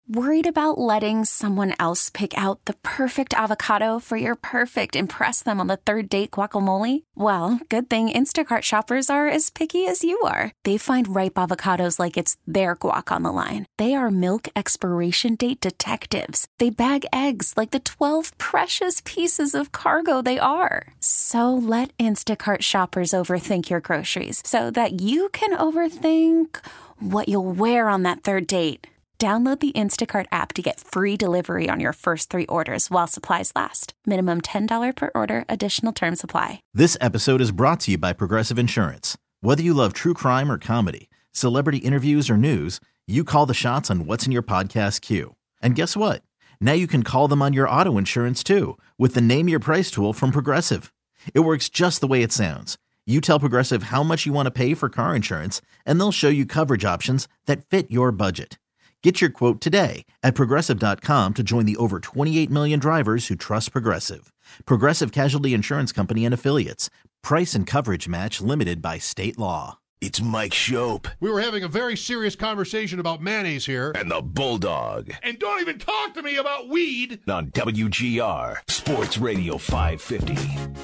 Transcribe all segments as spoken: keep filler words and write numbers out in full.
Worried about letting someone else pick out the perfect avocado for your perfect impress them on the third date guacamole? Well, good thing Instacart shoppers are as picky as you are. They find ripe avocados like it's their guac on the line. They are milk expiration date detectives. They bag eggs like the twelve precious pieces of cargo they are. So let Instacart shoppers overthink your groceries so that you can overthink what you'll wear on that third date. Download the Instacart app to get free delivery on your first three orders while supplies last. Minimum ten dollars per order. Additional terms apply. This episode is brought to you by Progressive Insurance. Whether you love true crime or comedy, celebrity interviews or news, you call the shots on what's in your podcast queue. And guess what? Now you can call them on your auto insurance too with the Name Your Price tool from Progressive. It works just the way it sounds. You tell Progressive how much you want to pay for car insurance, and they'll show you coverage options that fit your budget. Get your quote today at Progressive dot com to join the over twenty-eight million drivers who trust Progressive. Progressive Casualty Insurance Company and Affiliates. Price and coverage match limited by state law. It's Mike Shope. We were having a very serious conversation about mayonnaise here. And the Bulldog. And don't even talk to me about weed. On W G R, Sports Radio five fifty.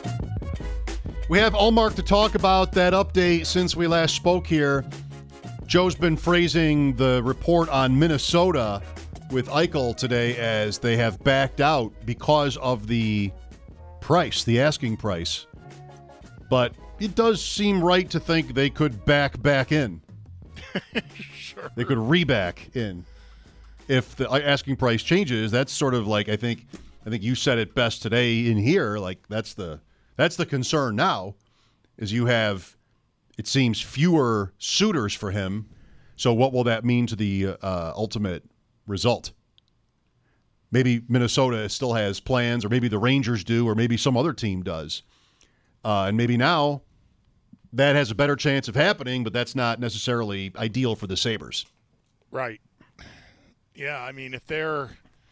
We have Ullmark to talk about that update since we last spoke here. Joe's been phrasing the report on Minnesota with Eichel today as they have backed out because of the price, the asking price. But it does seem right to think they could back back in. Sure. They could re-back in. If the asking price changes, that's sort of like, I think I think you said it best today in here, like that's the that's the concern now, is you have, it seems, fewer suitors for him. So what will that mean to the uh, ultimate result? Maybe Minnesota still has plans, or maybe the Rangers do, or maybe some other team does. Uh, and maybe now that has a better chance of happening, but that's not necessarily ideal for the Sabres. Right. Yeah, I mean, if they're,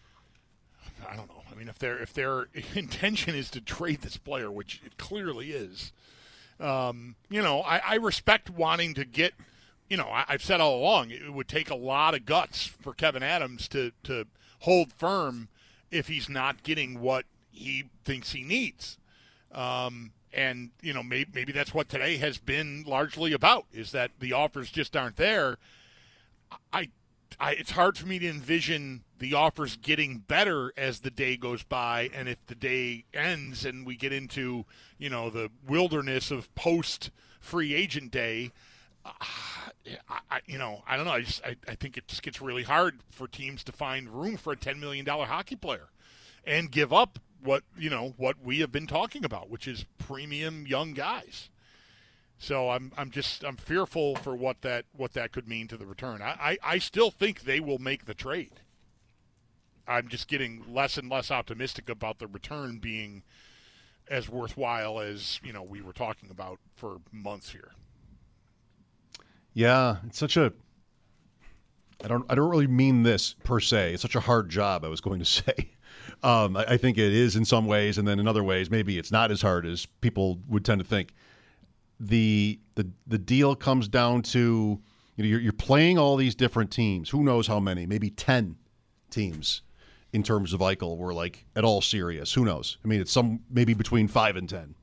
I don't know. I mean, if their if their intention is to trade this player, which it clearly is, um, you know, I, I respect wanting to get, you know, I, I've said all along, it would take a lot of guts for Kevin Adams to, to hold firm if he's not getting what he thinks he needs. Um, and, you know, maybe, maybe that's what today has been largely about, is that the offers just aren't there. I, I, it's hard for me to envision the offers getting better as the day goes by, and if the day ends and we get into, you know, the wilderness of post-free agent day, uh, I, you know, I don't know. I just I, I think it just gets really hard for teams to find room for a ten million dollars hockey player and give up what, you know, what we have been talking about, which is premium young guys. So I'm I'm just I'm fearful for what that what that could mean to the return. I, I, I still think they will make the trade. I'm just getting less and less optimistic about the return being as worthwhile as, you know, we were talking about for months here. Yeah, it's such a I don't I don't really mean this per se. It's such a hard job, I was going to say. Um, I, I think it is in some ways, and then in other ways maybe it's not as hard as people would tend to think. The the the deal comes down to, you know, you're, you're playing all these different teams. Who knows how many? Maybe ten teams in terms of Eichel were like at all serious. Who knows? I mean, it's some maybe between five and ten.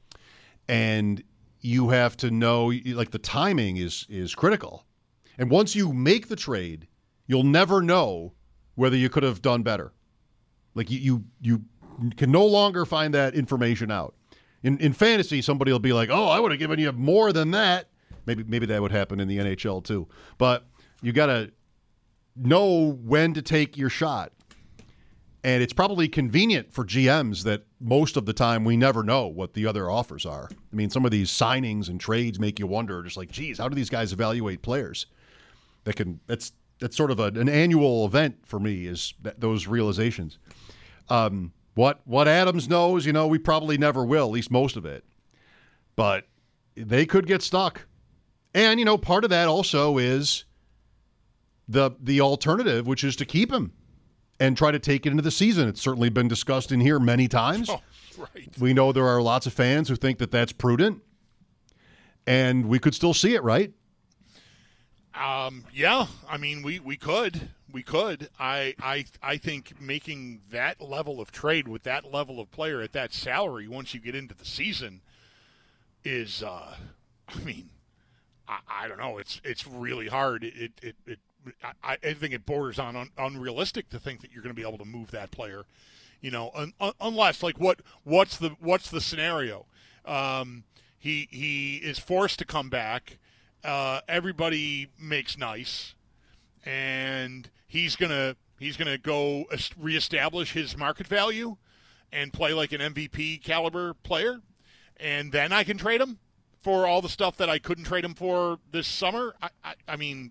And you have to know, like, the timing is is critical. And once you make the trade, you'll never know whether you could have done better. Like you you, you can no longer find that information out. In in fantasy, somebody will be like, "Oh, I would have given you more than that." Maybe maybe that would happen in the N H L too. But you got to know when to take your shot. And it's probably convenient for G Ms that most of the time we never know what the other offers are. I mean, some of these signings and trades make you wonder, just like, geez, how do these guys evaluate players? That can that's that's sort of a, an annual event for me, is that, those realizations. Um, what what Adams knows, you know, we probably never will, at least most of it. But they could get stuck. And, you know, part of that also is the the alternative, which is to keep him and try to take it into the season. It's certainly been discussed in here many times. Oh, right. We know there are lots of fans who think that that's prudent, and we could still see it, right? Um, yeah, I mean, we, we could. We could. I, I I think making that level of trade with that level of player at that salary once you get into the season is, uh, I mean, I, I don't know. It's it's really hard. It it, it I, I think it borders on un, unrealistic to think that you're going to be able to move that player, you know, un, un, unless like what what's the what's the scenario? Um, he he is forced to come back. Uh, everybody makes nice, and he's gonna he's gonna go reestablish his market value and play like an M V P caliber player, and then I can trade him for all the stuff that I couldn't trade him for this summer. I I, I mean,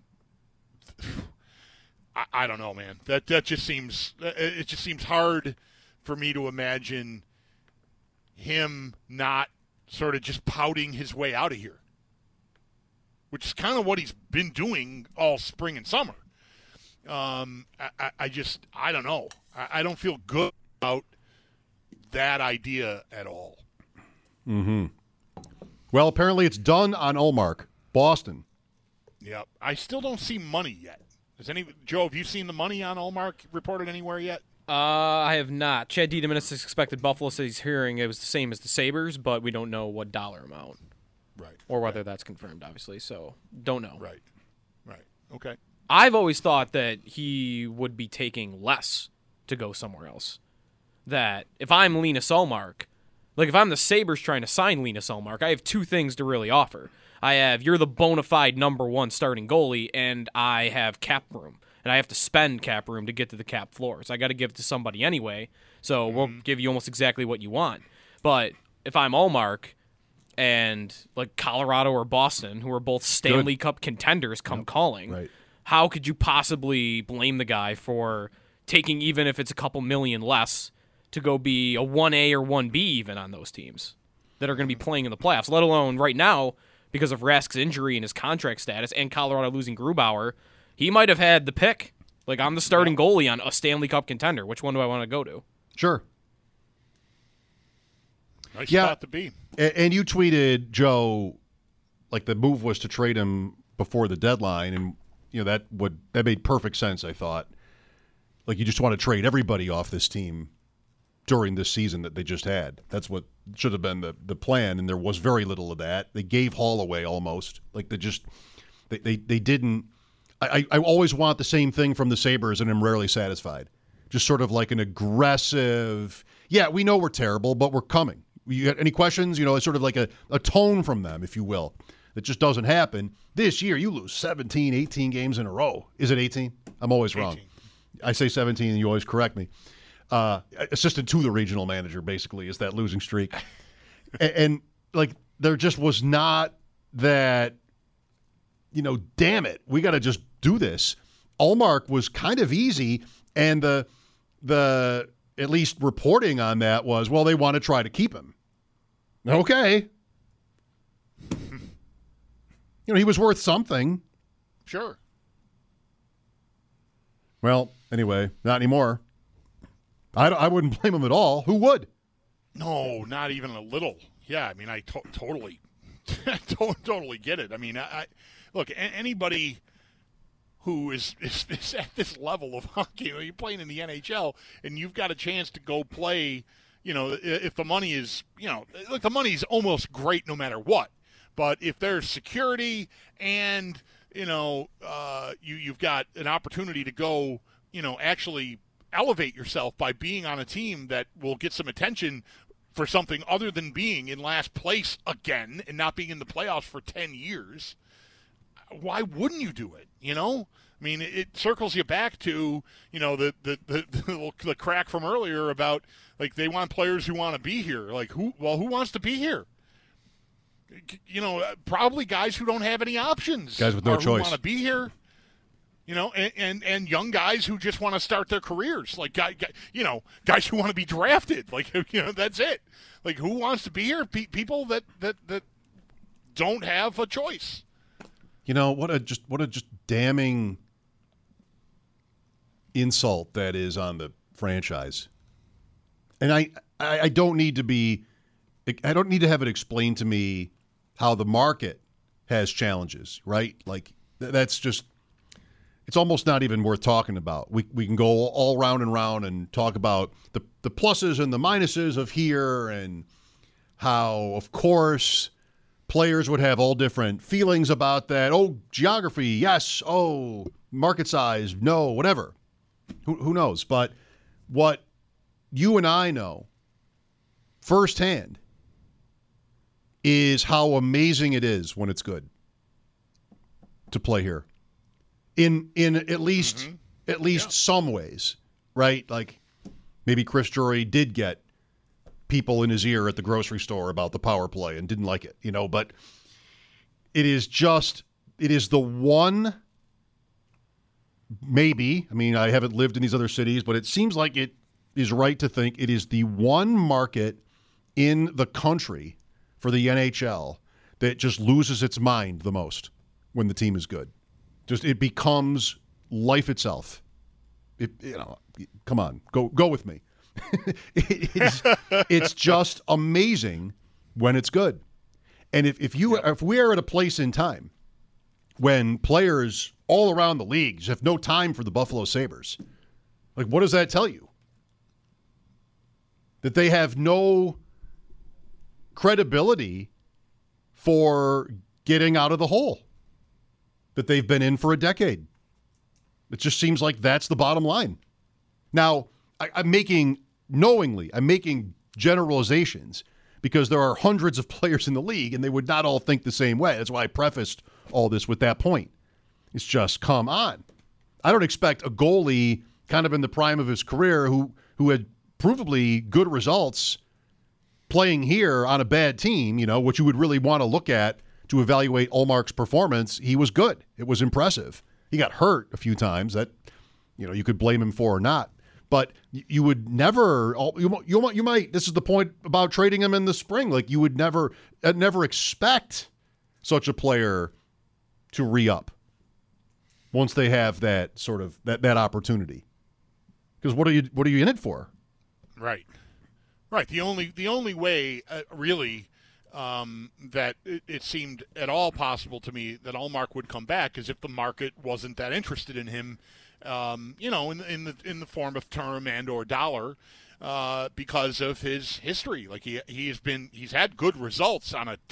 I, I don't know, man. That that just seems it just seems hard for me to imagine him not sort of just pouting his way out of here, which is kind of what he's been doing all spring and summer. Um, I, I just, I don't know. I, I don't feel good about that idea at all. Mm-hmm. Well, apparently it's done on Ullmark, Boston. Yeah, I still don't see money yet. Has any Joe? Have you seen the money on Ullmark reported anywhere yet? Uh, I have not. Chad Diedemann has expected Buffalo says he's hearing it was the same as the Sabres, but we don't know what dollar amount. Right. Or whether right. that's confirmed, obviously. So, don't know. Right. Right. Okay. I've always thought that he would be taking less to go somewhere else. That if I'm Linus Ullmark, like if I'm the Sabres trying to sign Linus Ullmark, I have two things to really offer. I have, you're the bona fide number one starting goalie, and I have cap room. And I have to spend cap room to get to the cap floor. So I got to give it to somebody anyway. So mm-hmm. we'll give you almost exactly what you want. But if I'm Ullmark, and like Colorado or Boston, who are both Stanley Good. Cup contenders, come yep. calling, right. how could you possibly blame the guy for taking, even if it's a couple million less, to go be a one A or one B even on those teams that are going to be playing in the playoffs, let alone right now, because of Rask's injury and his contract status and Colorado losing Grubauer, he might have had the pick. Like, I'm the starting yeah. goalie on a Stanley Cup contender. Which one do I want to go to? Sure. Nice yeah. spot to be. And you tweeted, Joe, like the move was to trade him before the deadline, and you know that would that made perfect sense. I thought, like you just want to trade everybody off this team during this season that they just had. That's what should have been the the plan, and there was very little of that. They gave Hall away almost, like they just they they, they didn't. I, I always want the same thing from the Sabres, and I'm rarely satisfied. Just sort of like an aggressive, yeah, we know we're terrible, but we're coming. You got any questions? You know, it's sort of like a, a tone from them, if you will, that just doesn't happen. This year, you lose seventeen, eighteen games in a row. Is it eighteen? I'm always wrong. eighteen. I say seventeen, and you always correct me. Uh, assistant to the regional manager, basically, is that losing streak. and, and, like, there just was not that, you know, damn it, we got to just do this. Ullmark was kind of easy, and the the at least reporting on that was, well, they want to try to keep him. Okay. You know, he was worth something. Sure. Well, anyway, not anymore. I, I wouldn't blame him at all. Who would? No, not even a little. Yeah, I mean, I to- totally, to- totally get it. I mean, I, I look, a- anybody who is, is, is at this level of hockey, you know, you're playing in the N H L, and you've got a chance to go play, you know, if the money is, you know, look, the money's almost great no matter what. But if there's security and, you know, uh, you, you've got an opportunity to go, you know, actually elevate yourself by being on a team that will get some attention for something other than being in last place again and not being in the playoffs for ten years, why wouldn't you do it? You know, I mean, it, it circles you back to, you know, the, the, the, the, the crack from earlier about, like, they want players who want to be here. Like, who, well, who wants to be here? You know, probably guys who don't have any options. Guys with no or choice. Who want to be here. You know, and, and, and young guys who just want to start their careers. Like, guy, guy, you know, guys who want to be drafted. Like, you know, that's it. Like, who wants to be here? Pe- people that, that, that don't have a choice. You know, what a just what a just damning insult that is on the franchise. And I, I, I don't need to be I don't need to have it explained to me how the market has challenges, right? Like, Th- That's just, it's almost not even worth talking about. We we can go all round and round and talk about the, the pluses and the minuses of here and how, of course, players would have all different feelings about that. Oh, geography, yes. Oh, market size, no, whatever. Who, who knows? But what you and I know firsthand is how amazing it is when it's good to play here. In in at least mm-hmm. at least yeah. some ways, right? Like maybe Chris Drury did get people in his ear at the grocery store about the power play and didn't like it, you know, but it is just, it is the one, maybe, I mean, I haven't lived in these other cities, but it seems like it is right to think it is the one market in the country for the N H L that just loses its mind the most when the team is good. Just, it becomes life itself. It, you know, come on, go go with me. it's, it's just amazing when it's good. And if, if you yep. if we are at a place in time when players all around the league have no time for the Buffalo Sabres, like what does that tell you? That they have no credibility for getting out of the hole that they've been in for a decade. It just seems like that's the bottom line. Now, I, I'm making Knowingly, I'm making generalizations because there are hundreds of players in the league and they would not all think the same way. That's why I prefaced all this with that point. It's just, come on. I don't expect a goalie kind of in the prime of his career who, who had provably good results playing here on a bad team, you know, what you would really want to look at to evaluate Ullmark's performance. He was good. It was impressive. He got hurt a few times that, you know, you could blame him for or not. But you would never, you, you, you might, this is the point about trading him in the spring. Like you would never, never expect such a player to re-up once they have that sort of, that, that opportunity. Because what are you, what are you in it for? Right. Right. The only, the only way uh, really um, that it, it seemed at all possible to me that Ullmark would come back is if the market wasn't that interested in him. Um, you know, in, in the in the form of term and or dollar, uh, because of his history. Like he he has been he's had good results on a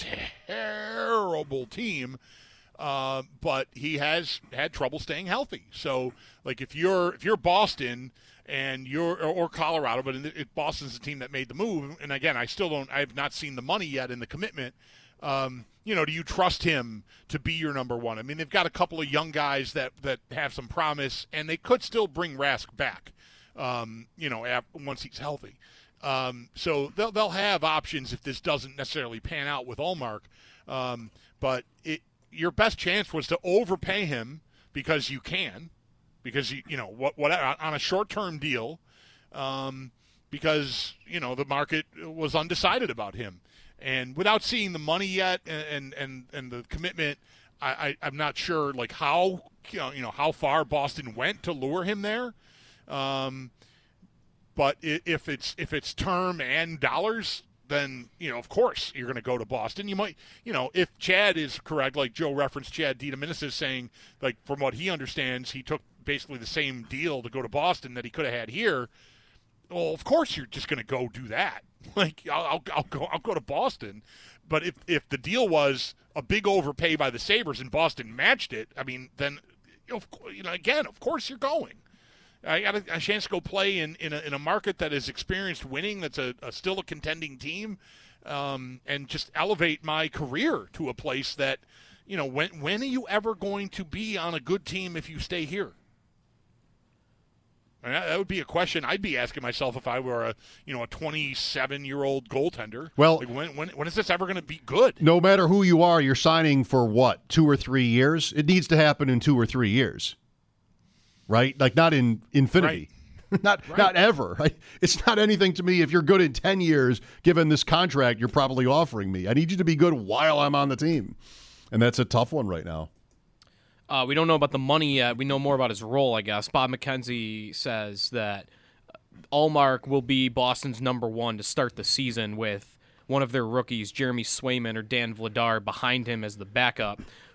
terrible team, uh, but he has had trouble staying healthy. So, like if you're if you're Boston and you're or, or Colorado, but in the, it, Boston's the team that made the move. And again, I still don't I have not seen the money yet in the commitment. Um, you know, do you trust him to be your number one? I mean, they've got a couple of young guys that, that have some promise, and they could still bring Rask back, um, you know, af- once he's healthy. Um, so they'll they'll have options if this doesn't necessarily pan out with Ullmark. Um, but it, your best chance was to overpay him because you can, because you you know what what on a short term deal, um, because you know the market was undecided about him. And without seeing the money yet and and, and the commitment, I, I, I'm not sure like how you know, you know how far Boston went to lure him there. Um, but if it's if it's term and dollars, then you know of course you're going to go to Boston. You might you know if Chad is correct, like Joe referenced Chad DiDominis is saying, like from what he understands, he took basically the same deal to go to Boston that he could have had here. Well, of course you're just going to go do that. Like I'll, I'll, I'll go, I'll go to Boston. But if if the deal was a big overpay by the Sabres and Boston matched it, I mean, then you know, you know again, of course you're going. I got a, a chance to go play in in a, in a market that is experienced winning. That's a, a still a contending team, um, and just elevate my career to a place that, you know, when when are you ever going to be on a good team if you stay here? I mean, that would be a question I'd be asking myself if I were a, you know, a twenty-seven-year-old goaltender. Well, like when, when when is this ever going to be good? No matter who you are, you're signing for what, two or three years? It needs to happen in two or three years, right? Like not in infinity, right. not right. not ever. Right? It's not anything to me if you're good in ten years, given this contract you're probably offering me. I need you to be good while I'm on the team, and that's a tough one right now. Uh, we don't know about the money yet. We know more about his role, I guess. Bob McKenzie says that Ullmark will be Boston's number one to start the season with one of their rookies, Jeremy Swayman or Dan Vladar, behind him as the backup.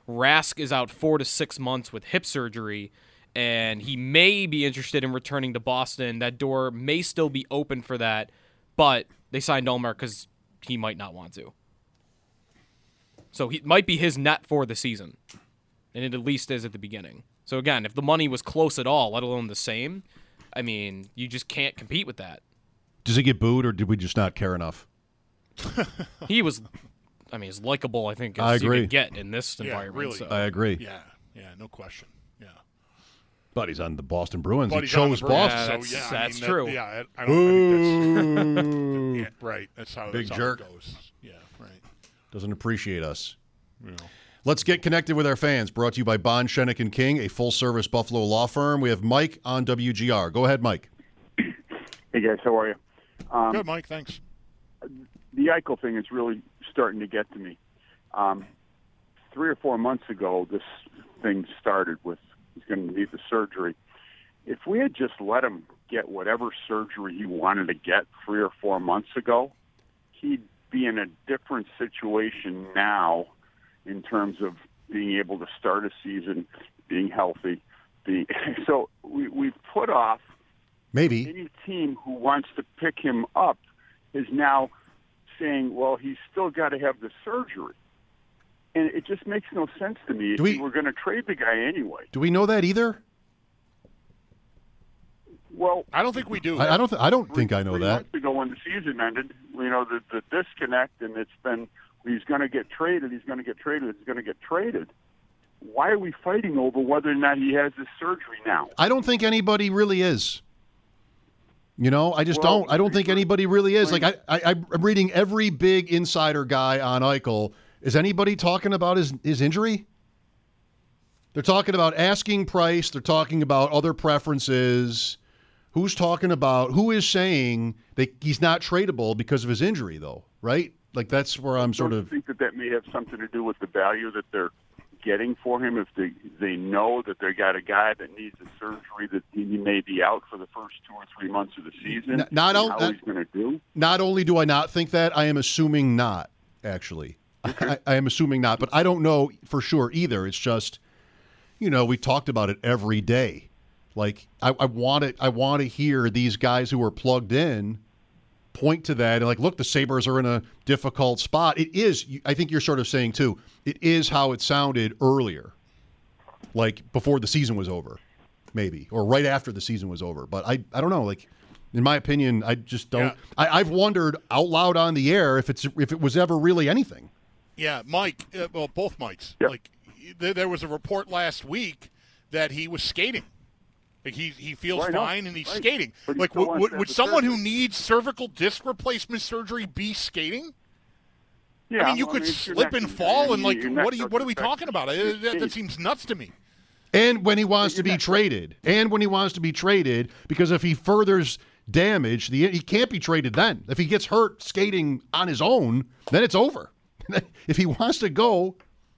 Rask is out four to six months with hip surgery, and he may be interested in returning to Boston. That door may still be open for that, but they signed Ullmark because he might not want to. So he might be his net for the season, and it at least is at the beginning. So again, if the money was close at all, let alone the same, I mean, you just can't compete with that. Does he get booed, or did we just not care enough? He was, I mean, as likable, I think, as I you agree. could get in this Yeah, environment. really. So. I agree. Yeah, yeah, no question. Yeah. But he's on the Boston Bruins. But he he's on the chose Bruins, Boston. Yeah, so, that's- yeah, I that's mean, true. That, yeah, I, I don't I think that's Boo. yeah, right. That's how, Big that's jerk. how it goes. Yeah, right. Doesn't appreciate us. You know. Let's get connected with our fans. Brought to you by Bond, Shenik and King, a full-service Buffalo law firm. We have Mike on W G R. Go ahead, Mike. Hey, guys. How are you? Um, Good, Mike. Thanks. the Eichel thing is really starting to get to me. Um, three or four months ago, this thing started with he's going to need the surgery. If we had just let him get whatever surgery he wanted to get three or four months ago, he'd be in a different situation now in terms of being able to start a season, being healthy. The, so we, we've put off Maybe. any team who wants to pick him up is now saying, well, he's still got to have the surgery. And it just makes no sense to me. Do we- If we're going to trade the guy anyway. Do we know that either? Well, I don't think we do. I, I don't. Th- I don't three, think I know three that. months ago when the season ended, you know, the, the disconnect, and it's been he's going to get traded, he's going to get traded, he's going to get traded. Why are we fighting over whether or not he has this surgery now? I don't think anybody really is. You know, I just Well, don't. I don't think anybody really is. Like I, when- I, I'm reading every big insider guy on Eichel. Is anybody talking about his his injury? They're talking about asking price. They're talking about other preferences. Who's talking about? Who is saying that he's not tradable because of his injury, though? Right? Like that's where I'm sort Don't you of. think that that may have something to do with the value that they're getting for him. If they they know that they got a guy that needs a surgery, that he may be out for the first two or three months of the season. N- not and out- how not- he's going to do. Not only do I not think that, I am assuming not. Actually, I, I am assuming not, but I don't know for sure either. It's just, you know, we talked about it every day. Like I, I want to, I want to hear these guys who are plugged in point to that and like, look, the Sabres are in a difficult spot. It is. I think you're sort of saying too. It is how it sounded earlier, like before the season was over, maybe, or right after the season was over. But I, I don't know. Like, in my opinion, I just don't. Yeah. I, I've wondered out loud on the air if it's if it was ever really anything. Yeah, Mike. Uh, well, both Mikes. Yep. Like there, there was a report last week that he was skating. Like he he feels Right, no, fine and he's right. skating. But he Like still would, wants would, to have would the someone who surgery. needs cervical disc replacement surgery be skating? Yeah, I mean, you well, could it's your slip neck and and- fall and like your neck what are you what are we doesn't talking about? affect Uh, That, that your seems nuts to me. And when he wants to You're be not- traded, and when he wants to be traded, because if he furthers damage, the he can't be traded then. If he gets hurt skating on his own, then it's over. If he wants to go,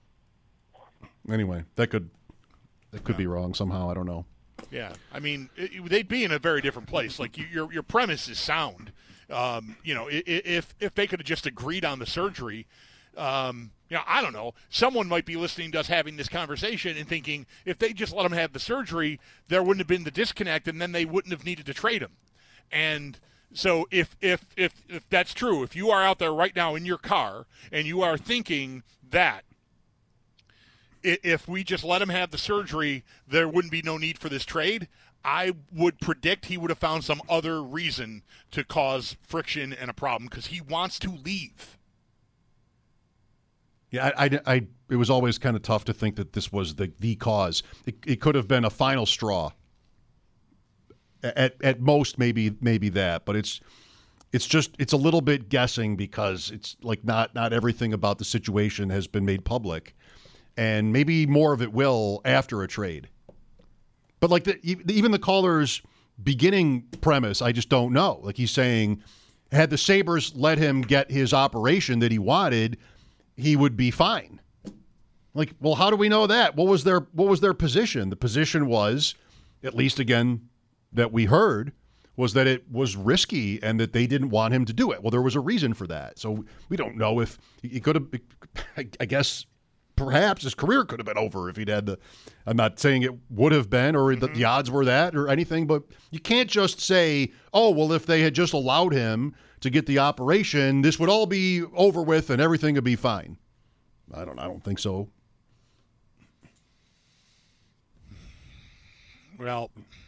anyway, that could that could be wrong somehow. I don't know. Yeah, I mean, it, they'd be in a very different place. Like you, your your premise is sound. Um, you know, i- i- if if they could have just agreed on the surgery, um, you know, I don't know. Someone might be listening to us having this conversation and thinking, if they just let him have the surgery, there wouldn't have been the disconnect, and then they wouldn't have needed to trade him. And so, if if if if that's true, if you are out there right now in your car and you are thinking that, if we just let him have the surgery, there wouldn't be no need for this trade, I would predict he would have found some other reason to cause friction and a problem because he wants to leave. Yeah, I, I, I it was always kind of tough to think that this was the the cause. It, it could have been a final straw. At at most, maybe maybe that, but it's it's just it's a little bit guessing because it's like not not everything about the situation has been made public, and maybe more of it will after a trade. But like the, even the caller's beginning premise, I just don't know. Like he's saying, had the Sabres let him get his operation that he wanted, he would be fine. Like, well, how do we know that? What was their what was their position? The position was, at least again, that we heard, was that it was risky and that they didn't want him to do it. Well, there was a reason for that. So we don't know if he could have, I guess, perhaps his career could have been over if he'd had the. I'm not saying it would have been or mm-hmm. the, the odds were that or anything, but you can't just say, oh, well, if they had just allowed him to get the operation, this would all be over with and everything would be fine. I don't. I don't think so. Well,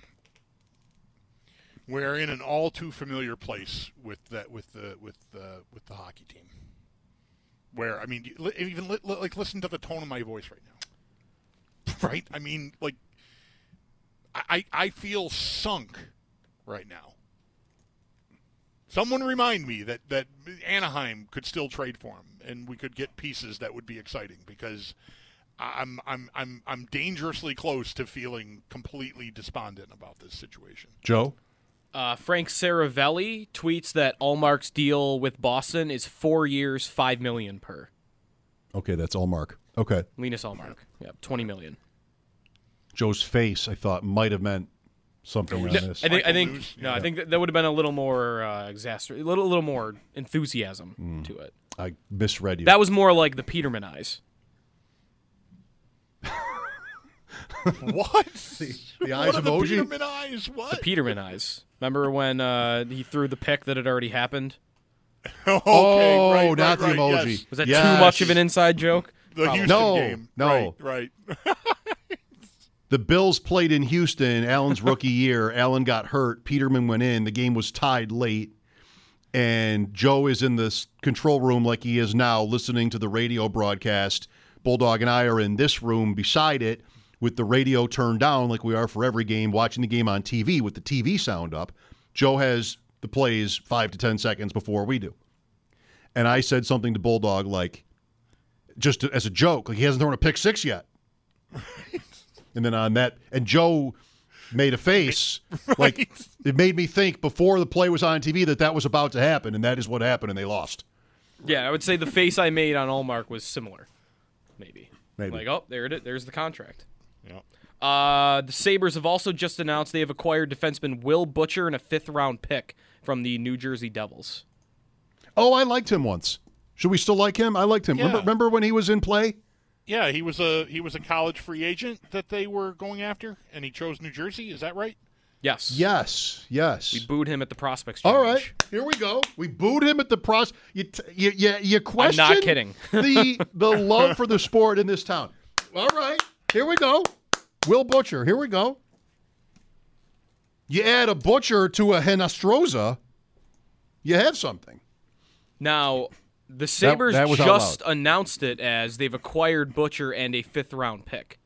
we're in an all too familiar place with that with the with the with the hockey team. Where I mean, even like listen to the tone of my voice right now. Right? I mean, like I I feel sunk right now. Someone remind me that, that Anaheim could still trade for him, and we could get pieces that would be exciting because I'm I'm I'm I'm dangerously close to feeling completely despondent about this situation. Joe? Uh, Frank Saravelli tweets that Allmark's deal with Boston is four years, five million per. Okay, that's Allmark. Okay, Linus Allmark. Yeah, twenty million. Joe's face, I thought, might have meant something on no, this. I think. I think. News? No, Yeah. I think that, that would have been a little more uh, exasper, a little, little more enthusiasm Mm. to it. I misread you. That was more like the Peterman eyes. What? the, the eyes what are emoji. The Peterman eyes. What? The Peterman eyes. Remember when uh, he threw the pick that had already happened? okay, oh, right, not right, the right, emoji. yes. Was that Yes. too much of an inside joke? The Probably. Houston No, game. no. Right, right. The Bills played in Houston, Allen's rookie year. Allen got hurt. Peterman went in. The game was tied late. And Joe is in this control room like he is now, listening to the radio broadcast. Bulldog and I are in this room beside it with the radio turned down like we are for every game, watching the game on T V with the T V sound up. Joe has the plays five to ten seconds before we do. And I said something to Bulldog like, just as a joke, like he hasn't thrown a pick six yet. And then on that, and Joe made a face Right. like it made me think before the play was on T V that that was about to happen, and that is what happened, and they lost. Yeah, I would say the face I made on Allmark was similar. Maybe. Maybe. Like, oh, there it is. There's the contract. Yeah. Uh, the Sabres have also just announced they have acquired defenseman Will Butcher and a fifth-round pick from the New Jersey Devils. Oh, I liked him once. Should we still like him? I liked him. Yeah. Remember, remember when he was in play? Yeah, he was a he was a college free agent that they were going after, and he chose New Jersey. Is that right? Yes. Yes, yes. We booed him at the prospects All challenge. right, here we go. We booed him at the pros. You, t- you, you, you question I'm not kidding. the the love for the sport in this town. All right, here we go. Will Butcher, here we go. You add a Butcher to a Henestroza, you have something. Now, the Sabres that was out just loud. announced it as they've acquired Butcher and a fifth-round pick.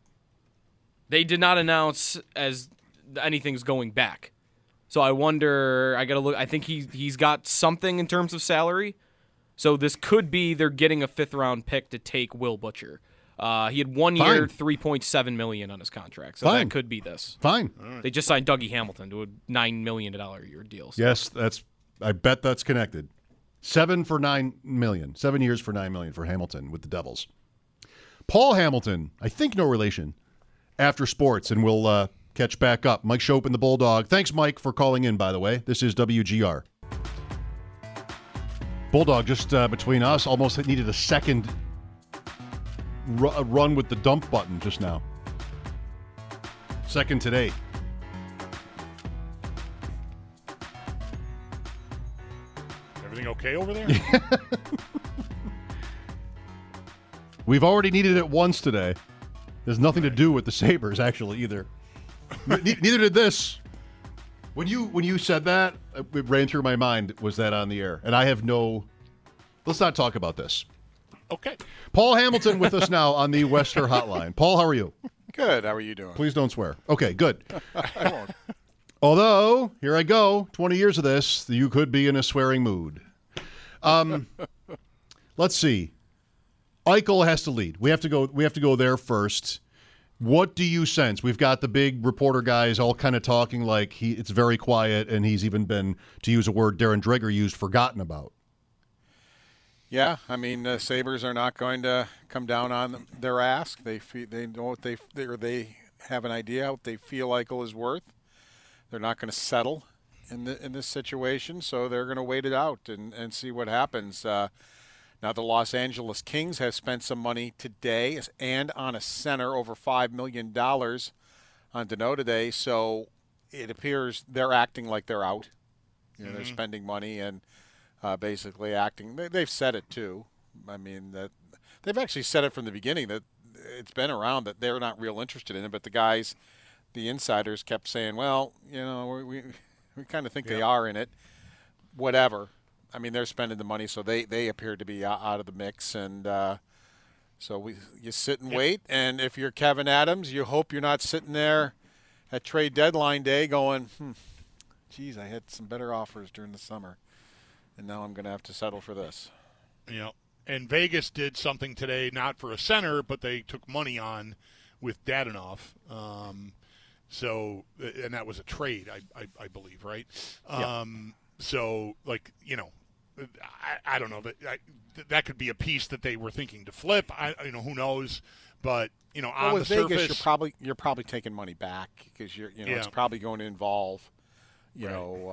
They did not announce as anything's going back. So I wonder, I got to look, I think he, he's got something in terms of salary. So this could be they're getting a fifth-round pick to take Will Butcher. Uh, he had one Fine. year, three point seven million dollars on his contract. So Fine. that could be this. Fine. They just signed Dougie Hamilton to a nine million dollars a year deal. So. Yes, that's. I bet that's connected. Seven for nine million. Seven years for nine million for Hamilton with the Devils. Paul Hamilton, I think no relation. After sports, and we'll uh, catch back up. Mike Shope and the Bulldog. Thanks, Mike, for calling in. By the way, this is W G R. Bulldog, just uh, between us, almost needed a second ru- run with the dump button just now. Second today. Everything okay over there? We've already needed it once today. There's nothing to do with the Sabres, actually, either. Ne- neither did this. When you when you said that, it ran through my mind, was that on the air? And I have no... Let's not talk about this. Okay. Paul Hamilton with us now on the Wester Hotline. Paul, how are you? Good. How are you doing? Please don't swear. Okay, good. I won't. Although, here I go, twenty years of this, you could be in a swearing mood. Um, let's see. Eichel has to lead. We have to go. We have to go there first. What do you sense? We've got the big reporter guys all kind of talking like he. It's very quiet, and he's even been, to use a word Darren Dreger used, forgotten about. Yeah, I mean, the Sabres are not going to come down on their ask. They fe- they know what they they or they have an idea what they feel Eichel is worth. They're not going to settle in the in this situation, so they're going to wait it out and, and see what happens. Uh, Now, the Los Angeles Kings have spent some money today and on a center, over five million dollars on Danault today. So it appears they're acting like they're out. You know, mm-hmm. They're spending money and uh, basically acting. They, they've said it, too. I mean, that they've actually said it from the beginning that it's been around that they're not real interested in it. But the guys, the insiders kept saying, well, you know, we we, we kind of think yeah. they are in it. Whatever. I mean, they're spending the money, so they, they appear to be out of the mix. And uh, so we you sit and yep. wait. And if you're Kevin Adams, you hope you're not sitting there at trade deadline day going, hmm, geez, I had some better offers during the summer, and now I'm going to have to settle for this. You know, and Vegas did something today, not for a center, but they took money on with Dadonov. Um, so, and that was a trade, I, I, I believe, right? Yep. Um, so, like, you know, I, I don't know that I, that could be a piece that they were thinking to flip. I, you know, who knows? But you know, well, on with the Vegas, surface, you're probably you're probably taking money back because you're you know yeah. it's probably going to involve you right. know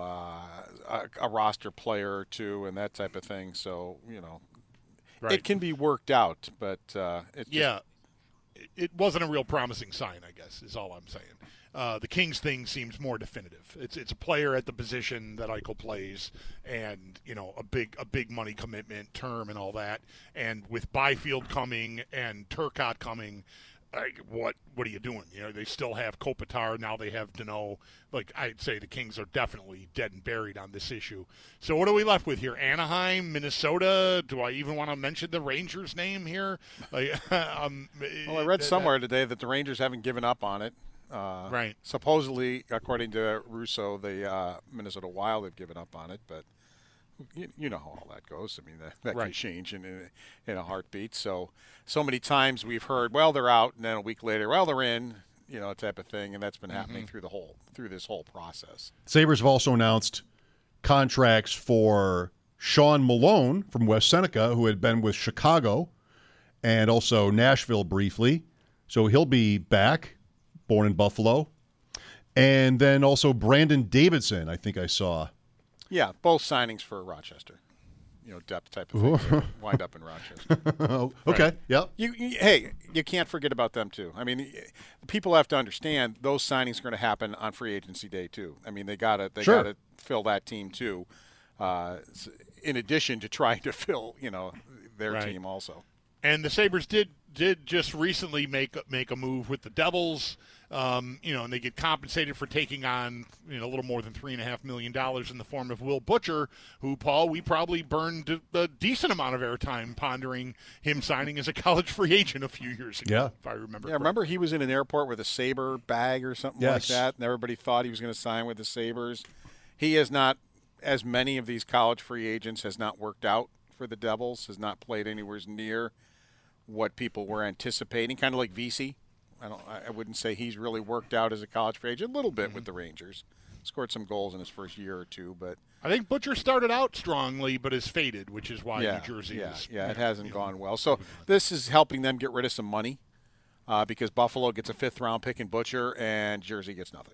uh, a, a roster player or two and that type of thing. So you know, right. it can be worked out, but uh, it's yeah, just... it wasn't a real promising sign, I guess, is all I'm saying. Uh, the Kings thing seems more definitive. It's it's a player at the position that Eichel plays, and you know a big a big money commitment, term, and all that. And with Byfield coming and Turcotte coming, like, what what are you doing? You know, they still have Kopitar, now they have Danault. Like, I'd say the Kings are definitely dead and buried on this issue. So what are we left with here? Anaheim, Minnesota. Do I even want to mention the Rangers' name here? Like, um, well, I read somewhere today that the Rangers haven't given up on it. Uh, right. Supposedly, according to Russo, the uh, Minnesota Wild have given up on it, but you, you know how all that goes. I mean, that, that right. can change in, in in a heartbeat. So, so many times we've heard, well, they're out, and then a week later, well, they're in, you know, type of thing, and that's been happening mm-hmm. through the whole through this whole process. Sabres have also announced contracts for Sean Malone from West Seneca, who had been with Chicago, and also Nashville briefly. So he'll be back. Born in Buffalo. And then also Brandon Davidson, I think I saw. Yeah, both signings for Rochester. You know, depth type of thing. Wind up in Rochester. oh, okay, right. Yep. You, you, hey, you can't forget about them, too. I mean, people have to understand those signings are going to happen on free agency day, too. I mean, they got to they sure. got to fill that team, too, uh, in addition to trying to fill, you know, their right. team also. And the Sabres did did just recently make make a move with the Devils, um, you know, and they get compensated for taking on you know a little more than three and a half million dollars in the form of Will Butcher, who Paul we probably burned a decent amount of airtime pondering him signing as a college free agent a few years ago. Yeah, if I remember. Yeah, correctly. remember he was in an airport with a Sabre bag or something yes. like that, and everybody thought he was going to sign with the Sabres. He has not, as many of these college free agents, has not worked out for the Devils. Has not played anywhere near what people were anticipating, kind of like Vesey. I don't. I wouldn't say he's really worked out as a college free agent. A little bit mm-hmm. with the Rangers, scored some goals in his first year or two, but I think Butcher started out strongly, but has faded, which is why yeah, New Jersey yeah, is. Yeah, it hasn't gone well. So this is helping them get rid of some money uh, because Buffalo gets a fifth round pick in Butcher and Jersey gets nothing.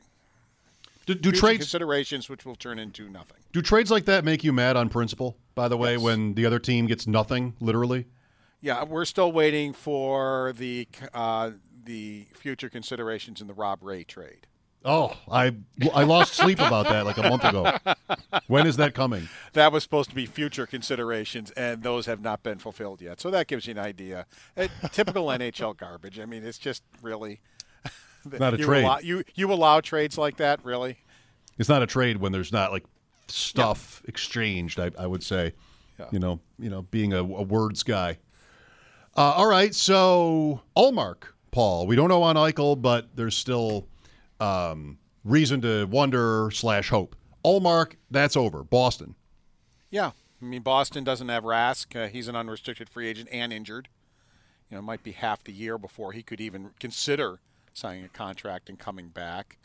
Do, do Future trades considerations which will turn into nothing? Do trades like that make you mad on principle? By the way, yes. when the other team gets nothing, literally. Yeah, we're still waiting for the uh, the future considerations in the Rob Ray trade. Oh, I I lost sleep about that like a month ago. When is that coming? That was supposed to be future considerations, and those have not been fulfilled yet. So that gives you an idea. It, typical N H L garbage. I mean, it's just really not a you trade. Allow, you you allow trades like that, really? It's not a trade when there's not like stuff yeah. exchanged. I, I would say, yeah. you know, you know, being a, a words guy. Uh, all right, so Ullmark, Paul. We don't know on Eichel, but there's still um, reason to wonder slash hope. Ullmark, that's over. Boston. Yeah, I mean Boston doesn't have Rask. Uh, he's an unrestricted free agent and injured. You know, it might be half the year before he could even consider signing a contract and coming back.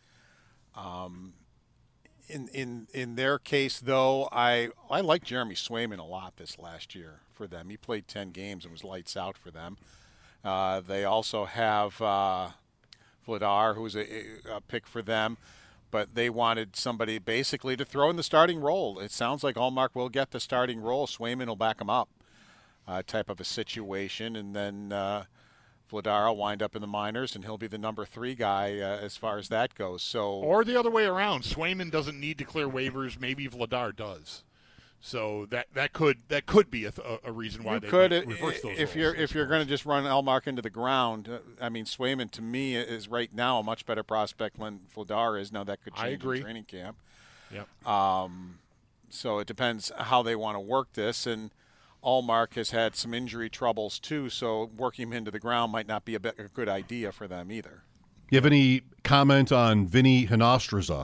Um, in in in their case, though, I I like Jeremy Swayman a lot this last year for them. He played ten games and was lights out for them. Uh, they also have uh, Vladar, who's a, a pick for them, but they wanted somebody basically to throw in the starting role. It sounds like Ullmark will get the starting role. Swayman will back him up. uh, type of a situation, and then uh, Vladar will wind up in the minors, and he'll be the number three guy uh, as far as that goes. So, or the other way around, Swayman doesn't need to clear waivers. Maybe Vladar does. So that that could that could be a, a reason why you they could might reverse those if roles, you're if you're going to just run Elmark into the ground. Uh, I mean, Swayman to me is right now a much better prospect than Vladar is. Now that could change I agree. in training camp. Yep. Um, so it depends how they want to work this, and Allmark has had some injury troubles too. So working him into the ground might not be a, bit, a good idea for them either. You have any comment on Vinny Hinostraza?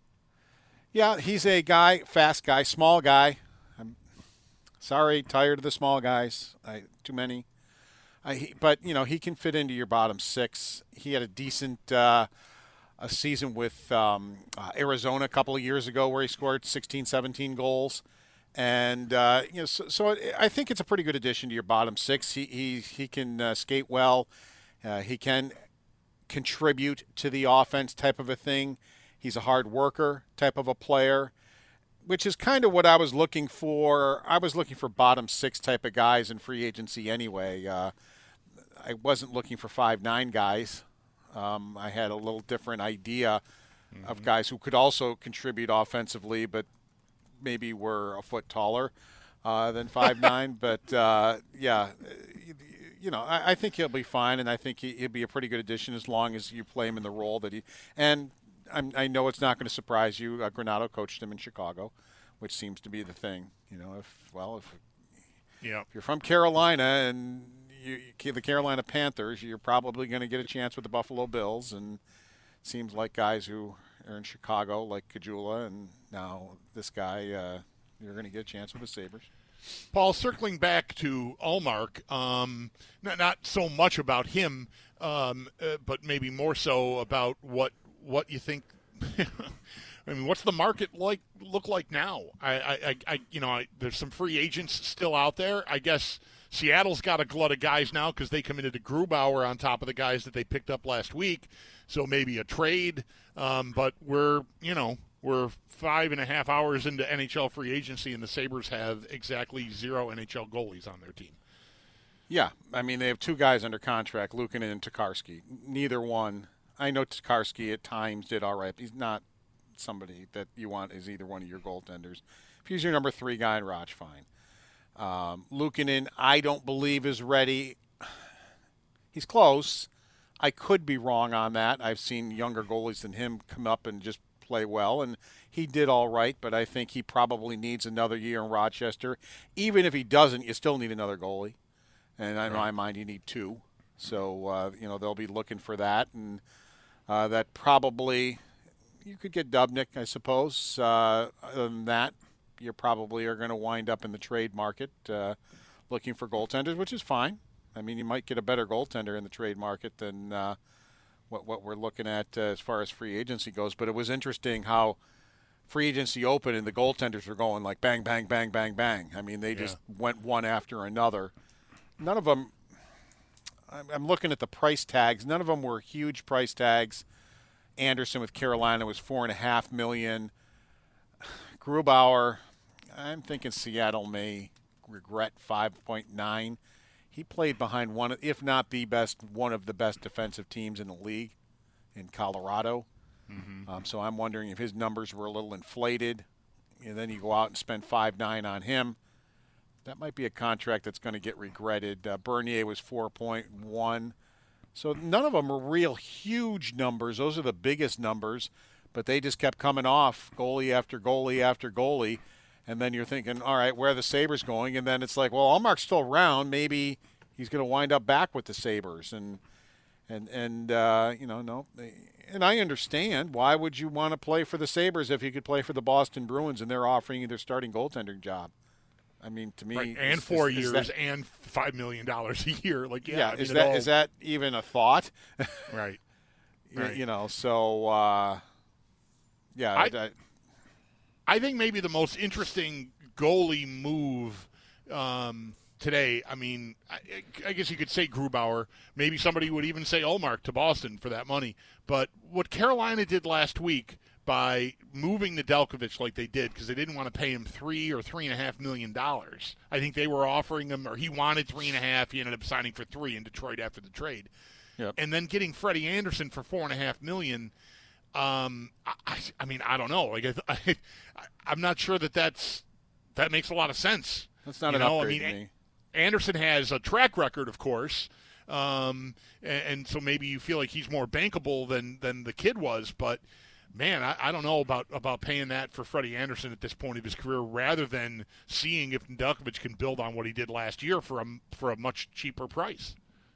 Yeah, he's a guy, fast guy, small guy. I'm sorry, tired of the small guys. I, too many. I, he, but, you know, he can fit into your bottom six. He had a decent uh, a season with um, uh, Arizona a couple of years ago where he scored sixteen, seventeen goals. And, uh, you know, so, so it, I think it's a pretty good addition to your bottom six. He, he, he can uh, skate well. Uh, he can contribute to the offense type of a thing. He's a hard worker type of a player, which is kind of what I was looking for. I was looking for bottom six type of guys in free agency anyway. Uh, I wasn't looking for five nine guys. Um, I had a little different idea mm-hmm. of guys who could also contribute offensively, but maybe were a foot taller uh, than five nine. But, uh, yeah, you know, I, I think he'll be fine, and I think he, he'll be a pretty good addition as long as you play him in the role that he – and – I'm, I know it's not going to surprise you. Uh, Granato coached him in Chicago, which seems to be the thing. You know, if well, if, yeah. if you're from Carolina and you, you the Carolina Panthers, you're probably going to get a chance with the Buffalo Bills. And it seems like guys who are in Chicago, like Kajula, and now this guy, uh, you're going to get a chance with the Sabres. Paul, circling back to Ullmark, um, not not so much about him, um, uh, but maybe more so about what. What you think? I mean, what's the market like look like now? I, I, I you know, I, there's some free agents still out there. I guess Seattle's got a glut of guys now because they committed to Grubauer on top of the guys that they picked up last week. So maybe a trade. Um, but we're, you know, we're five and a half hours into N H L free agency, and the Sabres have exactly zero N H L goalies on their team. Yeah, I mean, they have two guys under contract, Luukkonen and Tokarski. Neither one. I know Tokarski at times did all right. He's not somebody that you want as either one of your goaltenders. If he's your number three guy in Raj, fine. Um, Luukkonen, I don't believe is ready. He's close. I could be wrong on that. I've seen younger goalies than him come up and just play well, and he did all right, but I think he probably needs another year in Rochester. Even if he doesn't, you still need another goalie. And in my mind, you need two. So, uh, you know, they'll be looking for that, and Uh, that probably you could get Dubnyk, I suppose. Uh, other than that, you probably are going to wind up in the trade market uh, looking for goaltenders, which is fine. I mean, you might get a better goaltender in the trade market than uh, what what we're looking at uh, as far as free agency goes. But it was interesting how free agency opened and the goaltenders were going like bang, bang, bang, bang, bang. I mean, they just yeah. went one after another. None of them. I'm looking at the price tags. None of them were huge price tags. Anderson with Carolina was four and a half million. Grubauer, I'm thinking Seattle may regret five point nine. He played behind one, if not the best, one of the best defensive teams in the league in Colorado. Mm-hmm. Um, so I'm wondering if his numbers were a little inflated, and then you go out and spend five nine on him. That might be a contract that's going to get regretted. Uh, Bernier was four point one. So none of them are real huge numbers. Those are the biggest numbers, but they just kept coming off goalie after goalie after goalie. And then you're thinking, all right, where are the Sabres going? And then it's like, well, Ullmark's still around. Maybe he's going to wind up back with the Sabres. And, and, and uh, you know, no. And I understand. Why would you want to play for the Sabres if you could play for the Boston Bruins and they're offering you their starting goaltending job? I mean, to me, right. and is, four is, years is that, and five million dollars a year. Like, yeah, yeah I mean, is that all, is that even a thought? Right. you, right. you know, so uh, yeah. I, I, I think maybe the most interesting goalie move um, today. I mean, I, I guess you could say Grubauer. Maybe somebody would even say Ullmark to Boston for that money. But what Carolina did last week by moving Nedeljkovic like they did, because they didn't want to pay him three or three and a half million dollars. I think they were offering him, or he wanted three and a half. He ended up signing for three in Detroit after the trade, Yep. and then getting Freddie Anderson for four and a half million. Um, I, I mean, I don't know. Like, I, I, I'm not sure that that's that makes a lot of sense. That's not you an know? upgrade I mean, to me. Anderson has a track record, of course. Um, and, and so maybe you feel like he's more bankable than, than the kid was, but man, I, I don't know about, about paying that for Freddie Anderson at this point of his career, rather than seeing if Nedeljkovic can build on what he did last year for a, for a much cheaper price.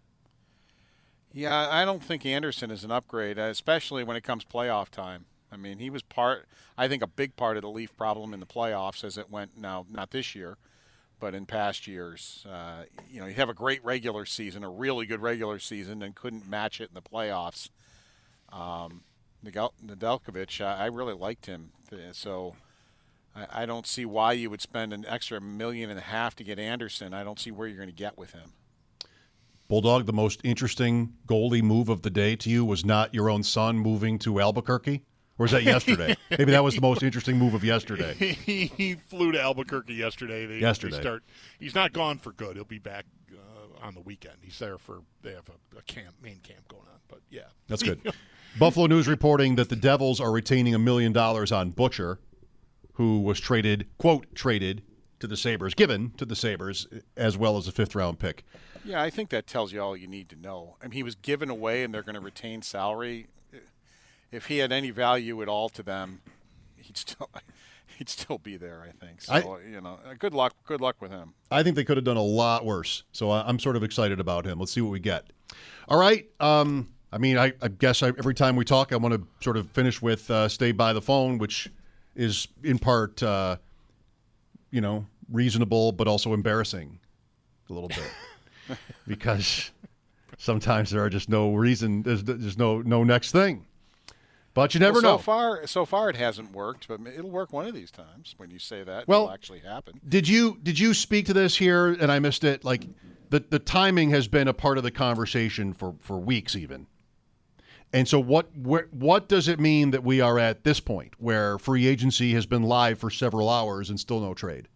Yeah, I don't think Anderson is an upgrade, especially when it comes playoff time. I mean, he was part, I think, a big part of the Leaf problem in the playoffs as it went, now, not this year, but in past years. Uh, you know, you have a great regular season, a really good regular season, and couldn't match it in the playoffs. Um, Nedeljkovic, I, I really liked him. So I, I don't see why you would spend an extra million and a half to get Anderson. I don't see where you're going to get with him. Bulldog, the most interesting goalie move of the day to you was not your own son moving to Albuquerque? Or was that yesterday? Maybe that was the most interesting move of yesterday. he, he flew to Albuquerque yesterday. They, yesterday. They start, he's not gone for good. He'll be back uh, on the weekend. He's there for, they have a, a camp, main camp going on. But, yeah. That's good. Buffalo News reporting that the Devils are retaining a million dollars on Butcher, who was traded, quote, traded to the Sabres, given to the Sabres, as well as a fifth-round pick. Yeah, I think that tells you all you need to know. I mean, he was given away, and they're going to retain salary. If he had any value at all to them, he'd still he'd still be there, I think. So, I, you know, good luck good luck with him. I think they could have done a lot worse. So I'm sort of excited about him. Let's see what we get. All right. Um, I mean, I, I guess I, every time we talk, I want to sort of finish with uh, Stay by the Phone, which is in part, uh, you know, reasonable but also embarrassing a little bit. Because sometimes there are just no reason, there's, there's no no next thing. But you never well, so know. So far, so far it hasn't worked, but it'll work one of these times when you say that. Well, it'll actually happen. Did you did you speak to this here and I missed it? Like the the timing has been a part of the conversation for, for weeks even. And so what wh- what does it mean that we are at this point where free agency has been live for several hours and still no trade?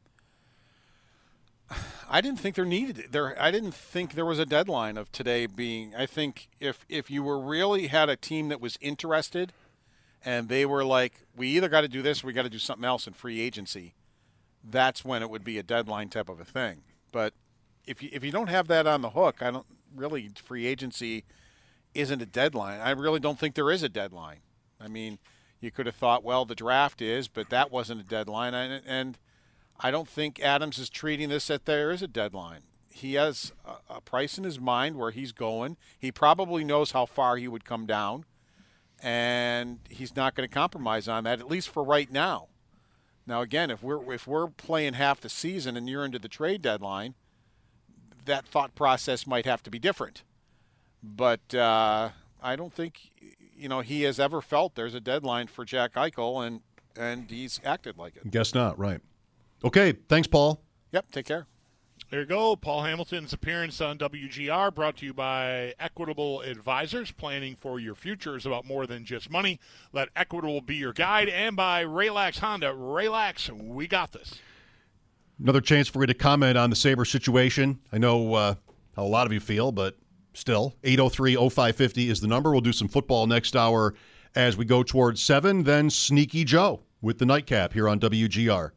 I didn't think there needed there. I didn't think there was a deadline of today being. I think if if you were really had a team that was interested, and they were like, we either got to do this or we got to do something else in free agency, that's when it would be a deadline type of a thing. But if you if you don't have that on the hook, I don't really free agency isn't a deadline. I really don't think there is a deadline. I mean, you could have thought, well, the draft is, but that wasn't a deadline, and. and I don't think Adams is treating this that there is a deadline. He has a, a price in his mind where he's going. He probably knows how far he would come down, and he's not going to compromise on that, at least for right now. Now, again, if we're if we're playing half the season and you're into the trade deadline, that thought process might have to be different. But uh, I don't think you know he has ever felt there's a deadline for Jack Eichel, and and he's acted like it. Guess not, right. Okay, thanks, Paul. Yep, take care. There you go. Paul Hamilton's appearance on W G R brought to you by Equitable Advisors. Planning for your future is about more than just money. Let Equitable be your guide. And by Raylax Honda. Raylax, we got this. Another chance for you to comment on the Sabres situation. I know uh, how a lot of you feel, but still, eight oh three oh five five oh is the number. We'll do some football next hour as we go towards seven. Then Sneaky Joe with the nightcap here on W G R.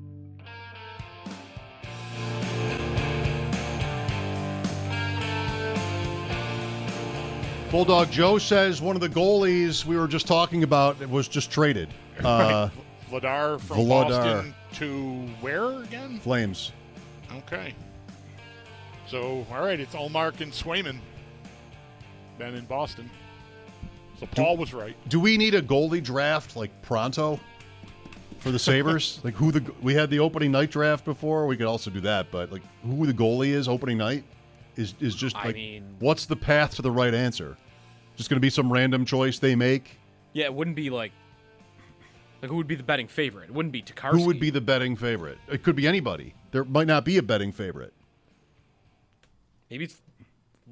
Bulldog Joe says one of the goalies we were just talking about was just traded. Uh, Vladar from Vladar. Boston to where again? Flames. Okay. So, all right, it's Ullmark and Swayman then in Boston. So Paul do, was right. Do we need a goalie draft like pronto for the Sabres? Like who the we had the opening night draft before. We could also do that, but like who the goalie is opening night is is just like I mean, what's the path to the right answer? Just going to be some random choice they make? Yeah, it wouldn't be like like who would be the betting favorite? It wouldn't be Tokarski. Who would be the betting favorite? It could be anybody. There might not be a betting favorite. Maybe it's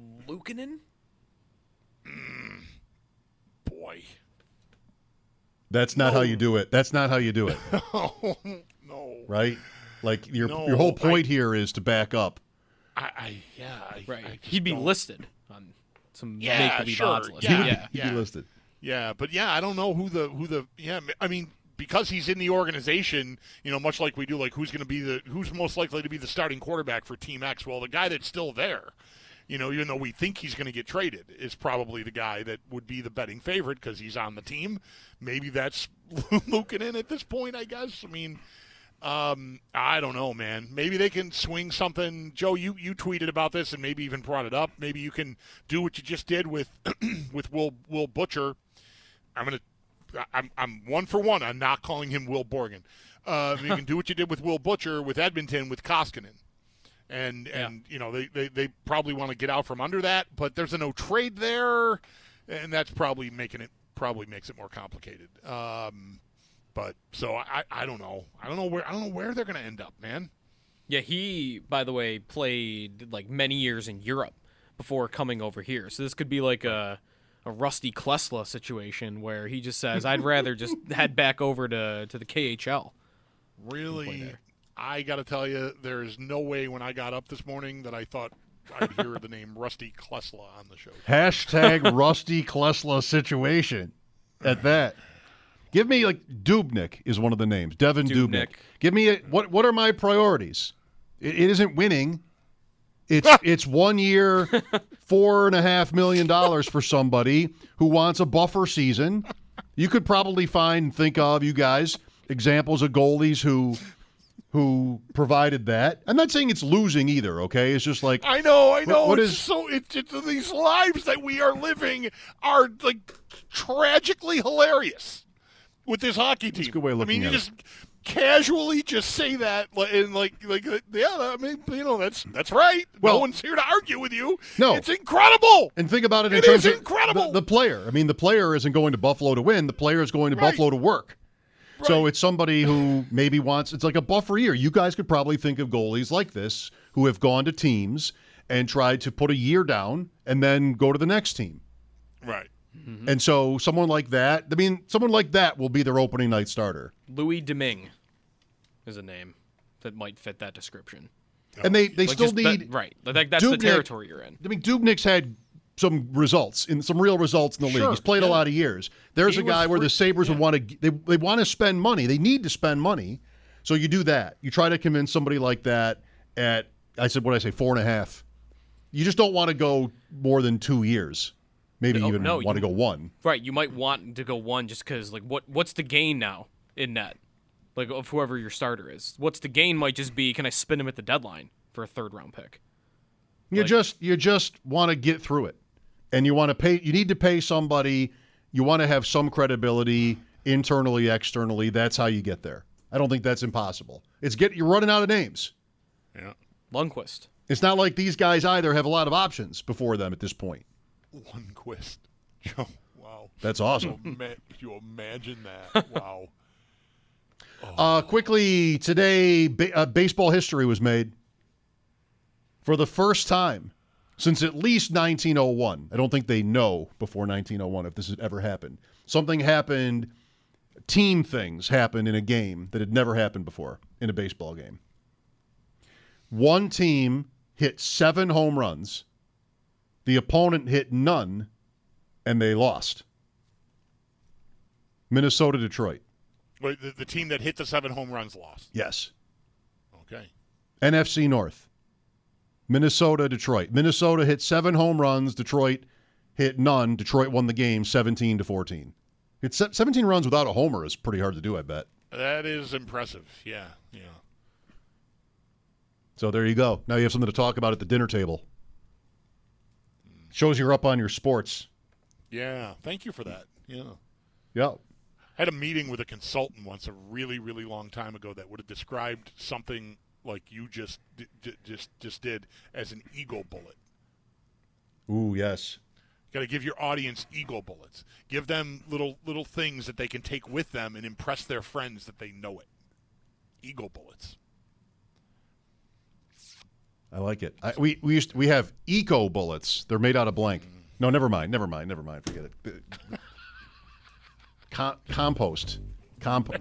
Luukkonen? Mm, boy. That's not no. how you do it. That's not how you do it. no, no. Right? Like your No, your whole point I, here is to back up. I, I yeah. I, Right. I just He'd be don't- listed on some Yeah, make-believe sure. odds list. Yeah, He would yeah. he'd yeah. be listed. Yeah, but yeah, I don't know who the who the yeah. I mean, because he's in the organization, you know, much like we do, like who's going to be the who's most likely to be the starting quarterback for Team X. Well, the guy that's still there, you know, even though we think he's going to get traded, is probably the guy that would be the betting favorite because he's on the team. Maybe that's Luukkonen at this point, I guess. I mean, um, I don't know, man. Maybe they can swing something. Joe, you, you tweeted about this and maybe even brought it up. Maybe you can do what you just did with with Will Will Butcher. I'm gonna. I'm I'm one for one on not calling him Will Borgen. Uh, you can do what you did with Will Butcher with Edmonton with Koskinen. And, and yeah. you know, they, they, they probably want to get out from under that, but there's a no trade there, and that's probably making it probably makes it more complicated. Um, but so I, I don't know. I don't know where I don't know where they're going to end up, man. Yeah, he, by the way, played like many years in Europe before coming over here. So this could be like a a Rusty Klesla situation where he just says, "I'd rather just head back over to, to the K H L." Really, I got to tell you, there is no way when I got up this morning that I thought I'd hear the name Rusty Klesla on the show. Hashtag Rusty Klesla situation. At that, give me like Dubnyk is one of the names. Devin Dubnyk. Dubnyk. Give me a, what? What are my priorities? It, it isn't winning. It's it's one year, four and a half million dollars for somebody who wants a buffer season. You could probably find, think of you guys examples of goalies who who provided that. I'm not saying it's losing either. Okay, it's just like I know, I know. What, what it's is so? It's, it's these lives that we are living are like tragically hilarious with this hockey team. That's a good way of looking I mean, at you it. just casually just say that and like like yeah. I mean, you know, that's that's right. Well, no one's here to argue with you. No, it's incredible. And think about it in it terms is of incredible. The, the player. I mean, the player isn't going to Buffalo to win. The player is going to Right. Buffalo to work. Right. So it's somebody who maybe wants, it's like a buffer year. You guys could probably think of goalies like this who have gone to teams and tried to put a year down and then go to the next team. Right. Mm-hmm. And so someone like that, I mean, someone like that will be their opening night starter. Louis Domingue is a name that might fit that description. And they, they Like still just need. that- right. Like that's the Dubnyk- territory you're in. I mean, Dubnyk's had some results, in some real results in the league. Sure, He's played yeah. a lot of years. There's He a guy was where free- the Sabres would yeah. want to, they, they want to spend money. They need to spend money. So you do that. You try to convince somebody like that at, I said, what did I say, four and a half. You just don't want to go more than two years. Maybe No, even no, want to you- go one. Right. You might want to go one just because, like, what what's the gain now in net? Like, of whoever your starter is. What's the gain might just be, can I spin him at the deadline for a third round pick? You Like- just you just want to get through it. And you want to pay, you need to pay somebody, you want to have some credibility internally, externally. That's how you get there. I don't think that's impossible. It's get you're running out of names. Yeah. Lundqvist. It's not like these guys either have a lot of options before them at this point. Lundqvist. Joe. Wow. That's awesome. Could you imagine that? Wow. Uh, quickly, today, ba- uh, baseball history was made. For the first time since at least nineteen oh one. I don't think they know before nineteen oh one if this had ever happened. Something happened, team things happened in a game that had never happened before in a baseball game. One team hit seven home runs. The opponent hit none, and they lost. Minnesota, Detroit. Wait, the, the team that hit the seven home runs lost. Yes. Okay. N F C North. Minnesota, Detroit. Minnesota hit seven home runs. Detroit hit none. Detroit won the game seventeen to fourteen. It's seventeen runs without a homer is pretty hard to do, I bet. That is impressive. Yeah, yeah. So there you go. Now you have something to talk about at the dinner table. Shows you're up on your sports. Yeah, thank you for that. Yeah. Yeah. I had a meeting with a consultant once a really, really long time ago that would have described something like you just d- d- just just did as an ego bullet. Ooh, yes. Got to give your audience ego bullets. Give them little little things that they can take with them and impress their friends that they know it. Ego bullets. I like it. I, we we used we have eco bullets. They're made out of blank. No, never mind. Never mind. Never mind. Forget it. Com- compost. Compost.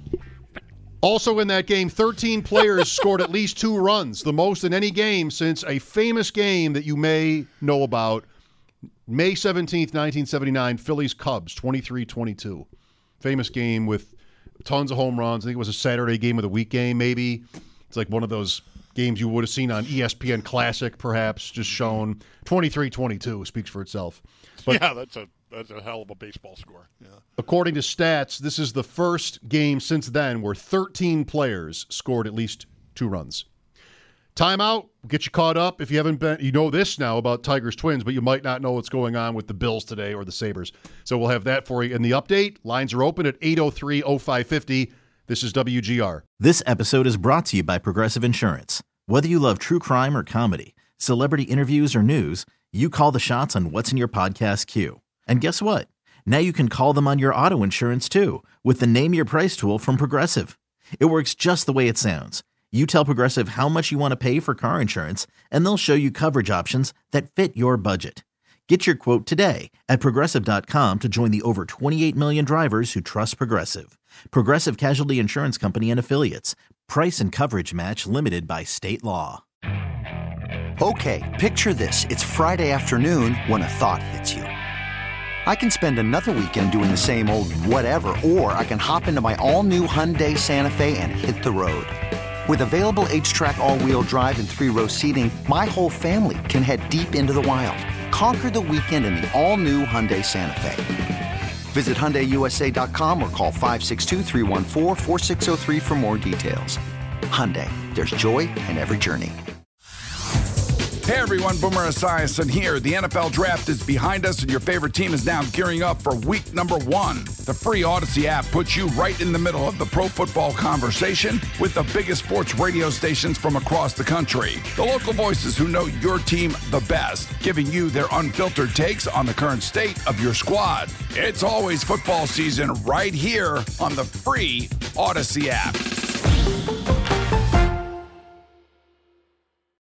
Also in that game, thirteen players scored at least two runs, the most in any game since a famous game that you may know about. May seventeenth, nineteen seventy-nine, Phillies-Cubs, twenty-three twenty-two. Famous game with tons of home runs. I think it was a Saturday game of the week game, maybe. It's like one of those games you would have seen on E S P N Classic, perhaps, just shown. twenty-three twenty-two speaks for itself. But yeah, that's a that's a hell of a baseball score. Yeah. According to stats, this is the first game since then where thirteen players scored at least two runs. Timeout. We'll get you caught up. If you haven't been, you know this now about Tigers Twins, but you might not know what's going on with the Bills today or the Sabres. So we'll have that for you in the update. Lines are open at eight oh three oh five five oh. This is W G R. This episode is brought to you by Progressive Insurance. Whether you love true crime or comedy, celebrity interviews or news, you call the shots on what's in your podcast queue. And guess what? Now you can call them on your auto insurance too with the Name Your Price tool from Progressive. It works just the way it sounds. You tell Progressive how much you want to pay for car insurance, and they'll show you coverage options that fit your budget. Get your quote today at Progressive dot com to join the over twenty-eight million drivers who trust Progressive. Progressive Casualty Insurance Company and Affiliates. Price and coverage match limited by state law. Okay, picture this. It's Friday afternoon when a thought hits you. I can spend another weekend doing the same old whatever, or I can hop into my all-new Hyundai Santa Fe and hit the road. With available H-Track all-wheel drive and three-row seating, my whole family can head deep into the wild. Conquer the weekend in the all-new Hyundai Santa Fe. Visit Hyundai U S A dot com or call five six two, three one four, four six zero three for more details. Hyundai, there's joy in every journey. Hey everyone, Boomer Esiason here. The N F L Draft is behind us and your favorite team is now gearing up for week number one. The free Odyssey app puts you right in the middle of the pro football conversation with the biggest sports radio stations from across the country. The local voices who know your team the best, giving you their unfiltered takes on the current state of your squad. It's always football season right here on the free Odyssey app.